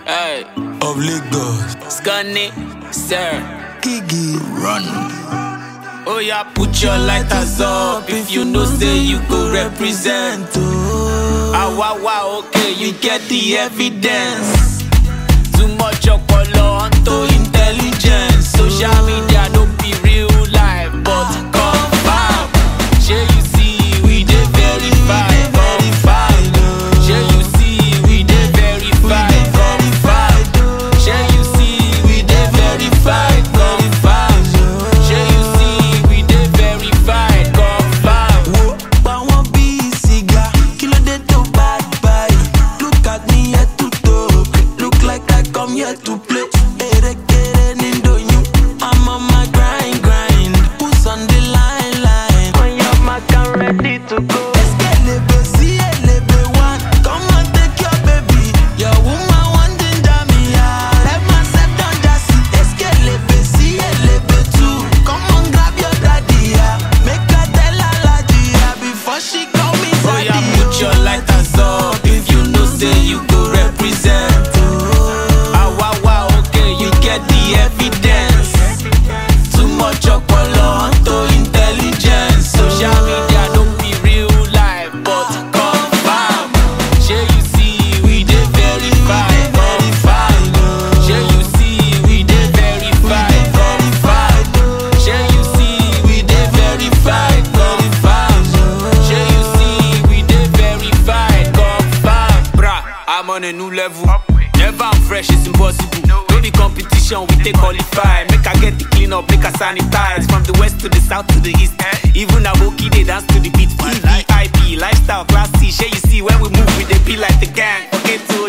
Hey, of Lagos. Scunny, sir. Kigi, run. Oh yeah, put your lighters up if you know say you go represent. Wow, okay, you get the evidence. Too much okolo onto intelligence. Social media don't be real life, but confirm. Shey you see, we dey verify, confirm. Shey you see, we dey verify, confirm. Shey you see, we dey verify, confirm. Shey you see, we dey verify, confirm. But one be cigar, kilo dey to bad buy. Look at me head to toe, look like I come here to play. I'm on my grind. Who's on the line? On your mark, I'm ready to go. Come and take your baby. Your woman wanting dummy. Let myself down just see. Come on, grab your daddy. Make her tell her before she call me daddy. Oh yeah, put your lighters up if you know say you go represent. Wow, okay, you get the evidence. Too much okolo onto intelligence. Social media don't be real life, but confirm. Shey you see, we dey verify, confirm. Shey you see, we dey verify, confirm. Shey you see, we dey verify, confirm. Shey you see, we dey verify, confirm. Bruh, I'm on a new level. Never I'm fresh, it's impossible. No be competition, we take qualify. Make I get the clean up, make I sanitize. From the west to the south to the east. Even Aboki, they dance to the beat. VIP, lifestyle, class C. Shey you see, when we move, we dey be like the gang. Forget to